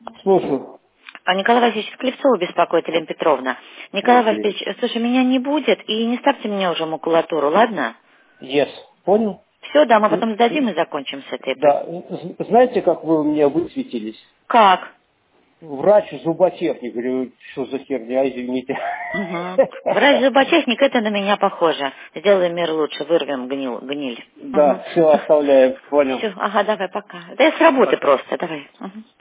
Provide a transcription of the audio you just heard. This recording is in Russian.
Слушаю. Николай Васильевич, Клевцова беспокоит, Елена Петровна. Николай Васильевич, слушай, меня не будет, и не ставьте мне уже макулатуру, ладно? Yes. Понял? Все, да, мы потом сдадим и закончим с этой. Да. Знаете, как вы у меня высветились? Как? Врач-зуботехник. Говорю, что за херня, извините. Угу. Врач-зуботехник, это на меня похоже. Сделаем мир лучше, вырвем гниль. Да, все, оставляем. Понял. Все, ага, давай, пока. Да я с работы просто, давай. Угу.